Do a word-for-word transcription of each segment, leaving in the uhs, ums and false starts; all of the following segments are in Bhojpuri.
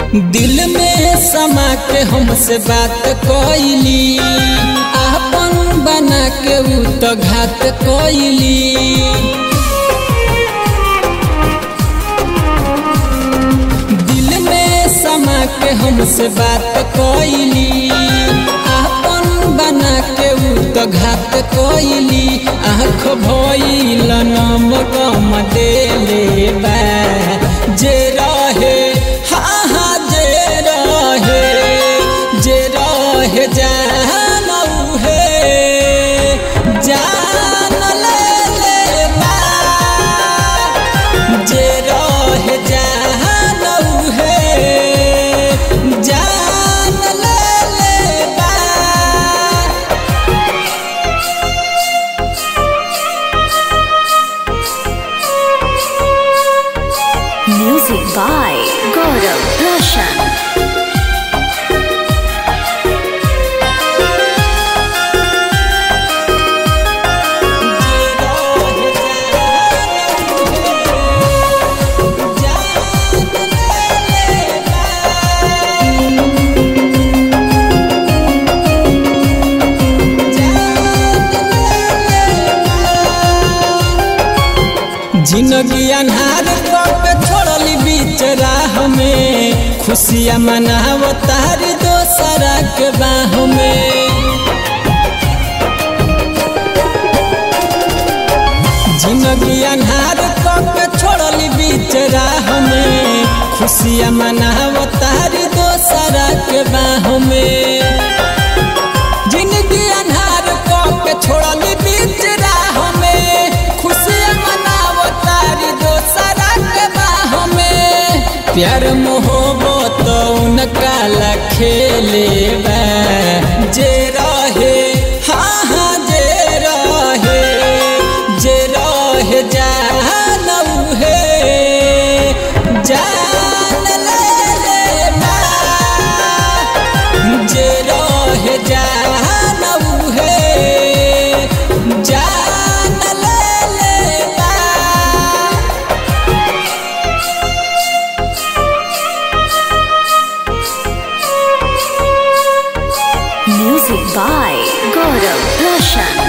दिल में समा के हमसे बात कोइली, आपन बना के उ तो घात कोइली। दिल में समा के हमसे बात कोइली, आपन बना के उ तो घात कोइली। आँख भइल नम गम देले बा, जे रहे हाँ हाँ जे रहे, जे रहे जान उहे जान ले ले बा, जे रहे जान उहे जान ले ले बा। Music by Gaurav Roshan. जिंदगी अन्हार पे छोड़ली बीच राह में, खुशियाँ मनाव तारी दोसरा के बाह में। जिंदगी अन्हार पे छोड़ली बीच राह में, खुशियाँ मनाव तारी दोसरा के बाह में। जिंदगी अन्हार पे छोड़ली बीच राह में, खुशियाँ मनाव तारी दोसरा के बाह में। प्यार मोहब्बत उनका ला खेले बा, जे रहे हाँ हाँ जे रहे, जे रहे जान उहे जान ले ले बा, जे रहे जान उहे जान ले ले बा। Music by Gaurav Roshan.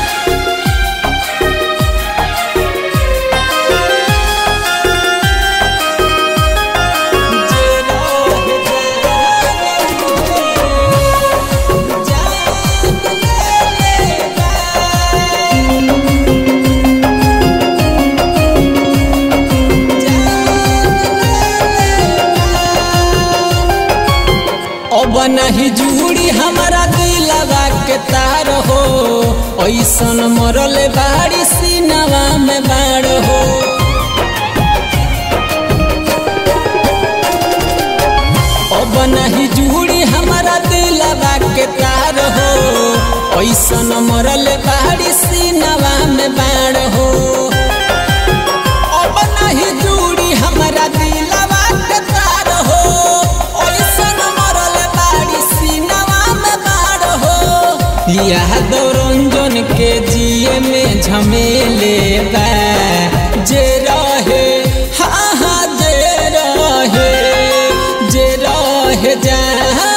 अब नहीं जुड़ी हमारा दिलवा के तार हो, ऐसन मरल बाड़ी सीनवा में बाड़ हो। अब नहीं जुड़ी हमारा दिलवा के तार हो, ऐसन मरल बाड़ी सीनवा में बाड़ हो। अब नहीं जुड़ी हमारा दिलवा के तार हो, यादव रंजन के जिए में झमेले बा, जे रहे हाँ हाँ जे रहे, जे रहे जा